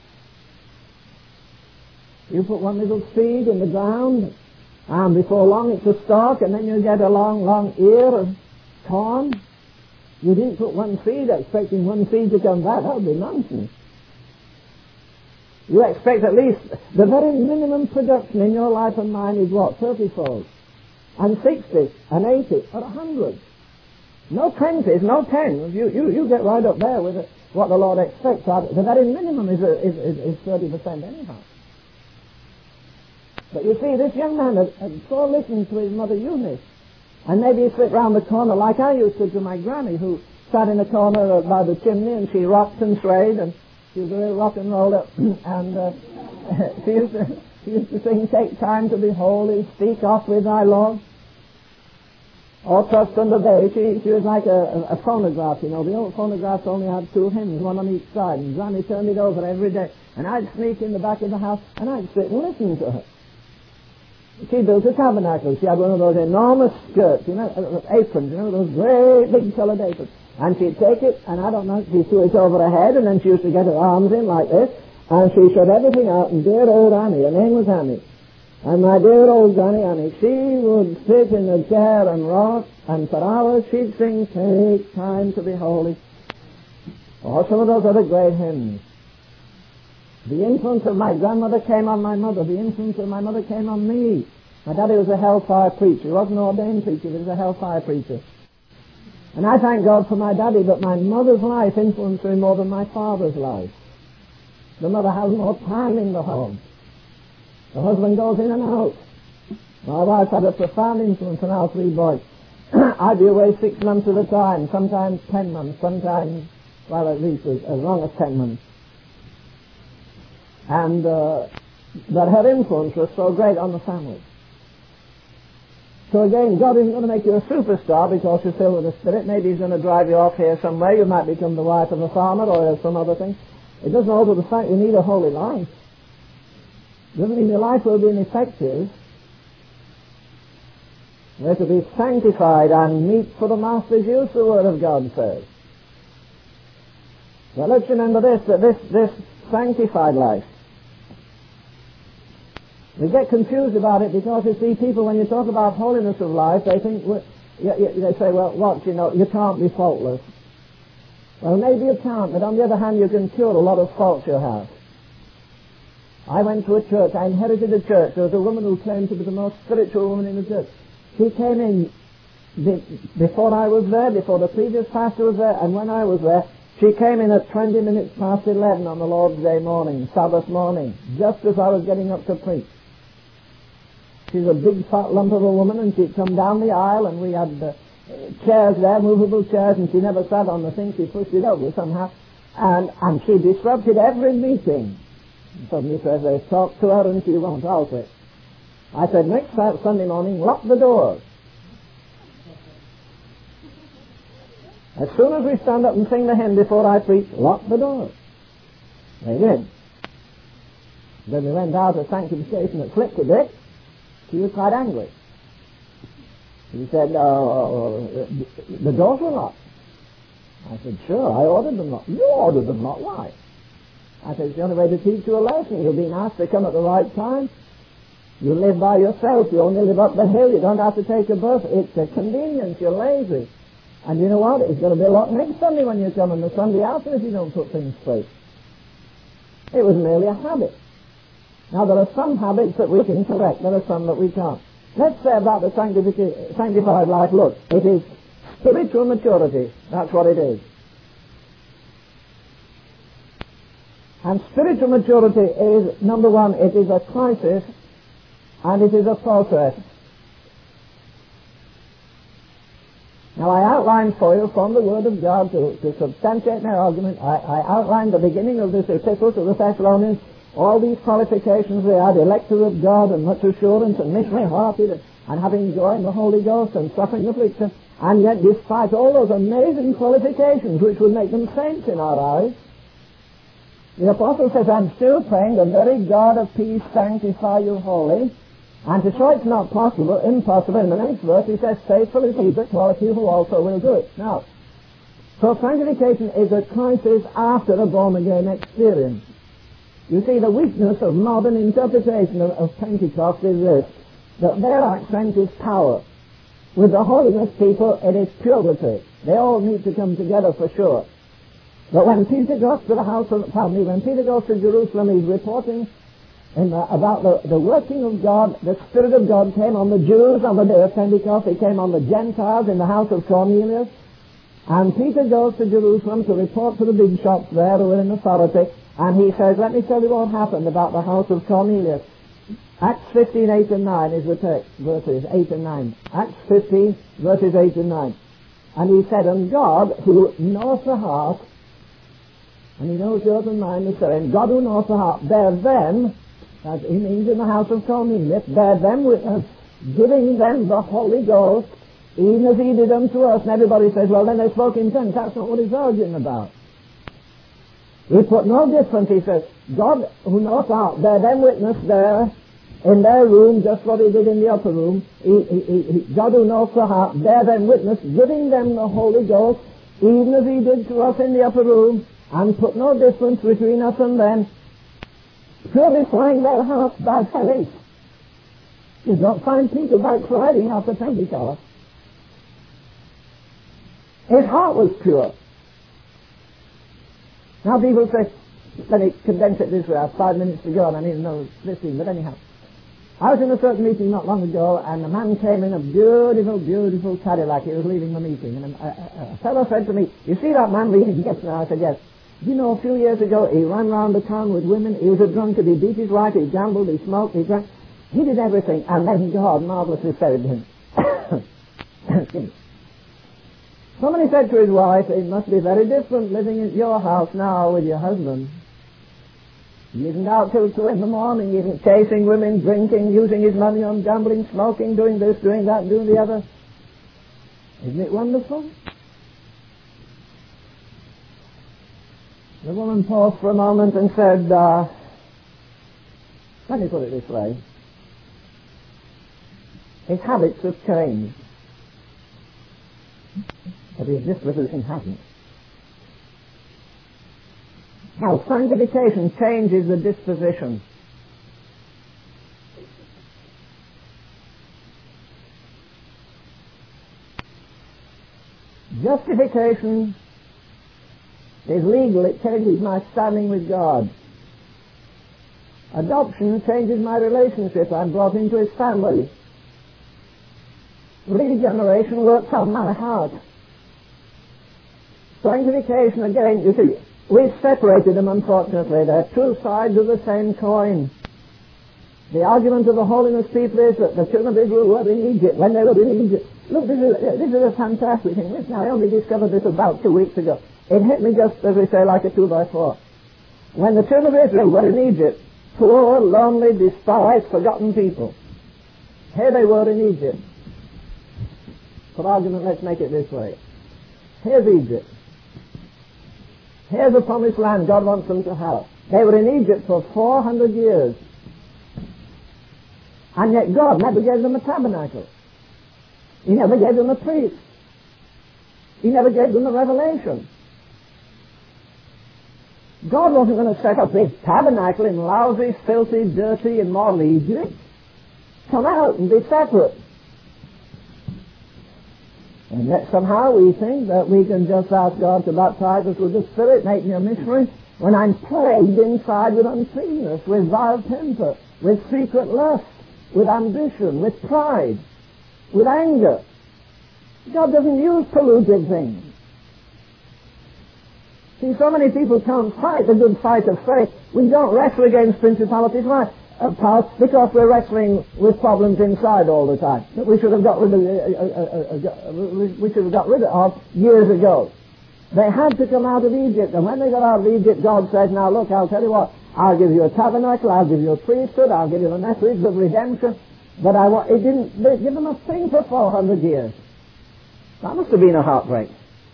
You put one little seed in the ground, and before long it's a stalk, and then you get a long, long ear of corn. You didn't put one seed expecting one seed to come back. That would be nonsense. You expect at least the very minimum production in your life and mine is what? 30-fold. And 60, and 80, or 100. No 20s, no 10s. You get right up there with what the Lord expects. The very minimum is 30% anyhow. But you see, this young man had so listened to his mother Eunice. And maybe he slipped round the corner like I used to my granny, who sat in the corner by the chimney, and she rocked and swayed, and she was a real rock and roller. And she used to sing, "Take time to be holy, speak off with thy Lord." Or trust and obey. She was like a phonograph, you know. The old phonographs only had two hymns, one on each side, and Granny turned it over every day. And I'd sneak in the back of the house, and I'd sit and listen to her. She built a tabernacle. She had one of those enormous skirts, you know, aprons, you know, those great big coloured aprons. And she'd take it, and I don't know, she threw it over her head, and then she used to get her arms in like this, and she shut everything out, and dear old Annie, her name was Annie. And my dear old Granny Annie, she would sit in a chair and rock, and for hours she'd sing, "Take time to be holy." Or some of those other great hymns. The influence of my grandmother came on my mother. The influence of my mother came on me. My daddy was a hellfire preacher. He wasn't an ordained preacher, he was a hellfire preacher. And I thank God for my daddy, but my mother's life influenced me more than my father's life. The mother has more time in the home. The husband goes in and out. My wife had a profound influence on our three boys. I'd be away 6 months at a time, sometimes 10 months, sometimes, well, at least as long as 10 months. And but her influence was so great on the family. So again, God isn't going to make you a superstar because you're filled with the Spirit. Maybe He's going to drive you off here somewhere. You might become the wife of a farmer or some other thing. It doesn't alter the fact you need a holy life. It doesn't mean your life will be ineffective. We're to be sanctified and meet for the Master's use, the Word of God says. But let's remember that this sanctified life, we get confused about it because, you see, people, when you talk about holiness of life, they think, they say, well, what, you know, you can't be faultless. Well, maybe you can't, but on the other hand, you can cure a lot of faults you have. I went to a church, I inherited a church. There was a woman who claimed to be the most spiritual woman in the church. She came in before I was there, before the previous pastor was there, and when I was there, she came in at 20 minutes past 11 on the Lord's Day morning, Sabbath morning, just as I was getting up to preach. She's a big fat lump of a woman, and she'd come down the aisle, and we had chairs there, movable chairs, and she never sat on the thing. She pushed it over somehow, and she disrupted every meeting. Suddenly says they talk to her and she won't alter it. I said, next Sunday morning, lock the doors. As soon as we stand up and sing the hymn before I preach, lock the doors. They did. Then we went out of sanctification at Flip to Dick. She was quite angry. He said, the doors were locked. I said, sure, I ordered them locked. You ordered them locked, why? I said, it's the only way to teach you a lesson. You're being asked to come at the right time. You live by yourself. You only live up the hill. You don't have to take a bus. It's a convenience. You're lazy. And you know what? It's going to be locked next Sunday when you come, and the Sunday after if you don't put things straight. It was merely a habit. Now, there are some habits that we can correct. There are some that we can't. Let's say about the sanctified life, look, it is spiritual maturity. That's what it is. And spiritual maturity is, number one, it is a crisis and it is a progress. Now, I outlined for you from the Word of God to substantiate my argument. I outlined the beginning of this epistle to the Thessalonians. All these qualifications they had, elected of God and much assurance and missionary hearted and having joy in the Holy Ghost and suffering affliction. And yet, despite all those amazing qualifications which would make them saints in our eyes, the Apostle says, I'm still praying the very God of peace sanctify you wholly. And to show it's not possible, impossible, in the next verse he says, faithful is he that calleth you who also will do it. Now, so sanctification is a crisis after a born-again experience. You see, the weakness of modern interpretation of Pentecost is this, that their accent is power. With the holiness people, it is purity. They all need to come together for sure. But when Peter goes to when Peter goes to Jerusalem, he's reporting about the working of God. The Spirit of God came on the Jews on the day of Pentecost. It came on the Gentiles in the house of Cornelius. And Peter goes to Jerusalem to report to the big shots there who are in authority, and he says, let me tell you what happened about the house of Cornelius. Acts 15, 8 and 9 is the text, verses 8 and 9. Acts 15, verses 8 and 9. And he said, and God, who knows the heart, and he knows yours and mine, is saying, God who knows the heart, bear them, as he means in the house of Cornelius, bear them witness, giving them the Holy Ghost, even as he did unto us. And everybody says, well, then they spoke in tongues. That's not what he's arguing about. He put no difference. He says, God who knows the heart, bear them witness there, in their room, just what he did in the upper room. God who knows the heart, bear them witness, giving them the Holy Ghost, even as he did to us in the upper room, and put no difference between us and them, purifying their hearts by faith. You don't find people backsliding after Pentecost. His heart was pure. Now people say, let me condense it this way, I have 5 minutes to go and I need to know this thing, but anyhow. I was in a certain meeting not long ago, and a man came in a beautiful, beautiful Cadillac. He was leaving the meeting, and a fellow said to me, you see that man leaving just now? I said, yes. You know, a few years ago, he ran round the town with women. He was a drunkard. He beat his wife. He gambled. He smoked. He drank. He did everything, and then God marvelously saved him. Somebody said to his wife, it must be very different living in your house now with your husband. He isn't out till 2 in the morning. He isn't chasing women, drinking, using his money on gambling, smoking, doing this, doing that, doing the other. Isn't it wonderful? The woman paused for a moment and said, let me put it this way. His habits have changed, but his disposition hasn't. Now, sanctification changes the disposition. Justification is legal. It changes my standing with God. Adoption changes my relationship. I'm brought into his family. Regeneration works on my heart. Sanctification, again, you see, we've separated them, unfortunately. They're two sides of the same coin. The argument of the holiness people is that the children of Israel were in Egypt when they were in Egypt. Look, this is a fantastic thing. Listen, I only discovered this about 2 weeks ago. It hit me just, as we say, like a 2x4. When the children of Israel were in Egypt, poor, lonely, despised, forgotten people. Here they were in Egypt. For argument, let's make it this way. Here's Egypt. Here's the promised land God wants them to have. They were in Egypt for 400 years. And yet God never gave them a tabernacle. He never gave them a priest. He never gave them a revelation. God wasn't going to set up his tabernacle in lousy, filthy, dirty, immoral Egypt. Come out and be separate. And yet somehow we think that we can just ask God to baptize us with the Spirit, make me a missionary, when I'm plagued inside with uncleanness, with vile temper, with secret lust, with ambition, with pride, with anger. God doesn't use polluted things. See, so many people can't fight the good fight of faith. We don't wrestle against principalities. Why? Because we're wrestling with problems inside all the time that we should have got rid of years ago. They had to come out of Egypt, and when they got out of Egypt, God said, now look, I'll tell you what, I'll give you a tabernacle, I'll give you a priesthood, I'll give you the message of redemption, but it didn't give them a thing for 400 years. That must have been a heartbreak.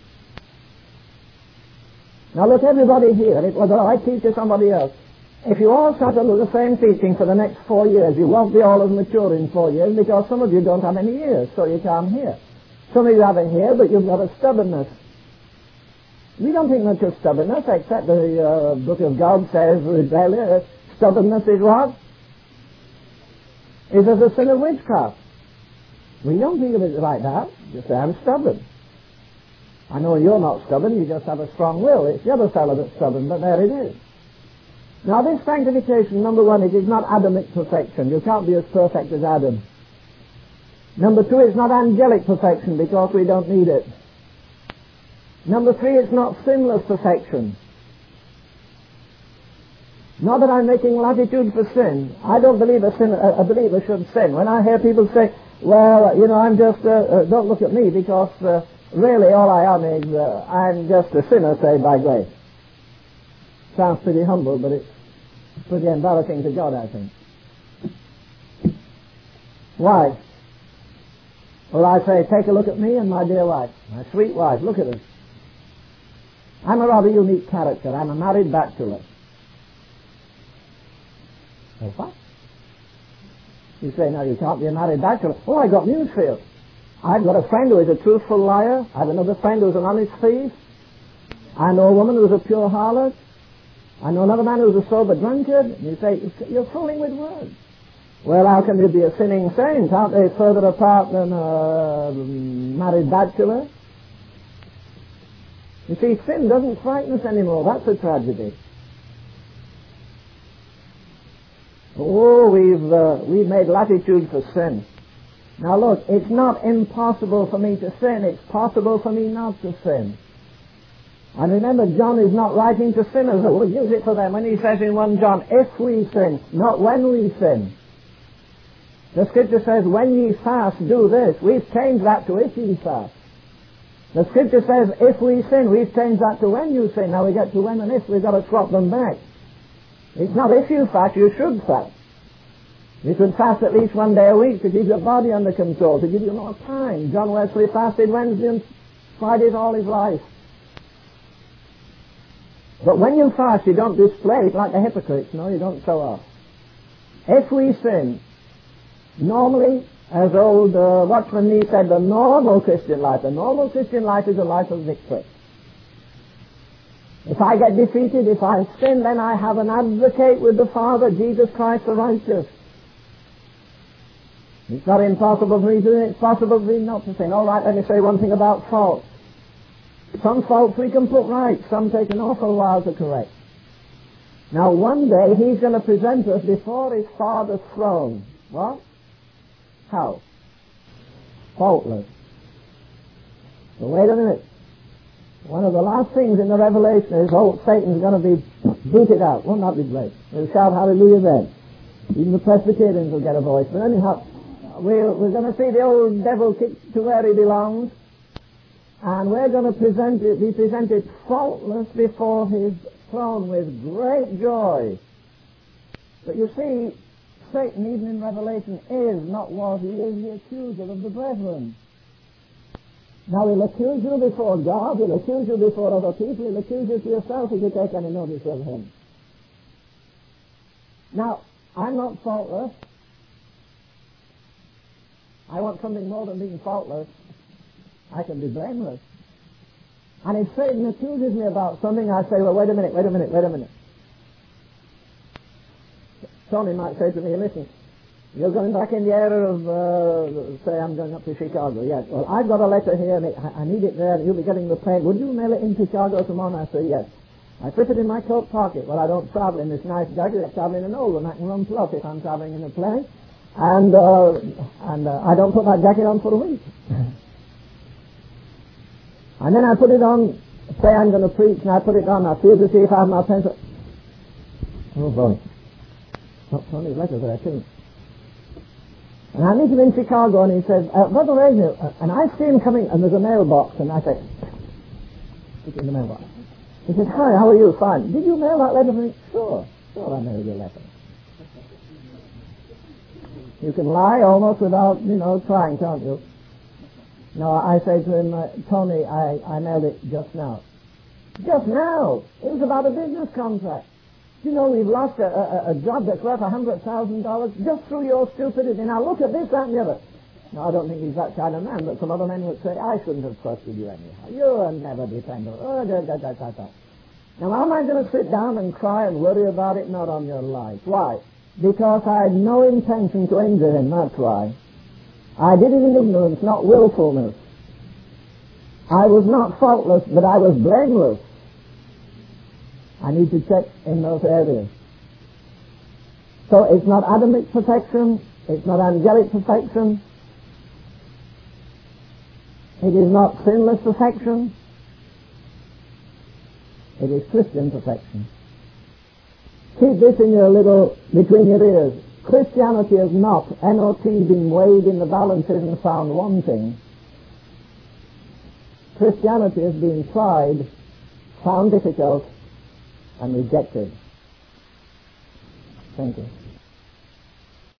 Now look, everybody here, whether I teach or somebody else, if you all sat under the same teaching for the next 4 years, you won't be all as mature in 4 years, because some of you don't have any ears, so you can't hear. Some of you have a ear, but you've got a stubbornness. We don't think much of stubbornness, except the book of God says rebellion. Stubbornness is what? Is as a sin of witchcraft. We don't think of it like that. You say, I'm stubborn. I know you're not stubborn, you just have a strong will. It's the other fellow that's stubborn, but there it is. Now this sanctification, number one, it is not Adamic perfection. You can't be as perfect as Adam. Number two, it's not angelic perfection, because we don't need it. Number 3, it's not sinless perfection. Not that I'm making latitude for sin. I don't believe a believer should sin. When I hear people say, well, I'm just, don't look at me because really all I am is I'm just a sinner saved by grace. Sounds pretty humble, but it's pretty embarrassing to God, I think. Why? Well, I say, take a look at me and my dear wife, my sweet wife. Look at her. I'm a rather unique character. I'm a married bachelor. Oh, what? You say, no, you can't be a married bachelor. Oh, I got news for you. I've got a friend who is a truthful liar. I have another friend who's an honest thief. I know a woman who's a pure harlot. I know another man who's a sober drunkard. And you say, you're fooling with words. Well, how can you be a sinning saint? Aren't they further apart than a married bachelor? You see, sin doesn't frighten us anymore. That's a tragedy. Oh, we've made latitude for sin. Now look, it's not impossible for me to sin. It's possible for me not to sin. And remember, John is not writing to sinners. We'll use it for them when he says in 1 John, if we sin, not when we sin. The scripture says, when ye fast, do this. We've changed that to if ye fast. The scripture says, if we sin, we've changed that to when you sin. Now we get to when and if, we've got to swap them back. It's not if you fast, you should fast. You should fast at least 1 day a week to keep your body under control, to give you more time. John Wesley fasted Wednesday and Fridays all his life. But when you fast, you don't display it like the hypocrites. No, you don't show off. If we sin, normally, as old Watchman Nee said, the normal Christian life is a life of victory. If I get defeated, if I sin, then I have an advocate with the Father, Jesus Christ the righteous. It's not impossible for me to do it, it's possible for me not to sin. All right, let me say one thing about faults. Some faults we can put right, some take an awful while to correct. Now one day he's going to present us before his Father's throne. What? How? Faultless. So wait a minute. One of the last things in the Revelation is, Satan's going to be booted out. Won't that be great? We'll shout hallelujah then. Even the Presbyterians will get a voice. But anyhow, we're going to see the old devil kicked to where he belongs. And we're going to be presented faultless before his throne with great joy. But you see, Satan, even in Revelation, is, not was, he is the accuser of the brethren. Now he'll accuse you before God, he'll accuse you before other people, he'll accuse you to yourself if you take any notice of him. Now, I'm not faultless. I want something more than being faultless. I can be blameless. And if Satan accuses me about something, I say, well, wait a minute. Tony might say to me, listen, you're going back in the area of, say I'm going up to Chicago. Yes. Well, I've got a letter here, and I need it there, and you'll be getting the plane. Would you mail it in Chicago tomorrow? And I say, yes. I slip it in my coat pocket. Well, I don't travel in this nice jacket. I travel in an old one. I can run plus if I'm traveling in a plane. And I don't put that jacket on for a week. And then I put it on, say I'm going to preach, and I put it on. I feel to see if I have my pencil. Oh, boy. Not Tony's letter there, too. And I meet him in Chicago, and he says, Brother Reznor, and I see him coming, and there's a mailbox, and I say, put it in the mailbox. He says, hi, how are you? Fine. Did you mail that letter for me? Sure, I mailed your letter. You can lie almost without, trying, can't you? No, I say to him, Tony, I mailed it just now. Just now? It was about a business contract. You know, we've lost a job that's worth $100,000 just through your stupidity. Now look at this, that, and the other. No, I don't think he's that kind of man, but some other men would say, I shouldn't have trusted you anyhow. You're never dependable. Now, am I going to sit down and cry and worry about it? Not on your life. Why? Because I had no intention to injure him, that's why. I did it in ignorance, not willfulness. I was not faultless, but I was blameless. I need to check in those areas. So it's not Adamic perfection, it's not angelic perfection, it is not sinless perfection, It is Christian perfection. Keep this in between your ears. Christianity has not, NOT, been weighed in the balances and found wanting. Christianity has been tried, found difficult, and rejected. Thank you.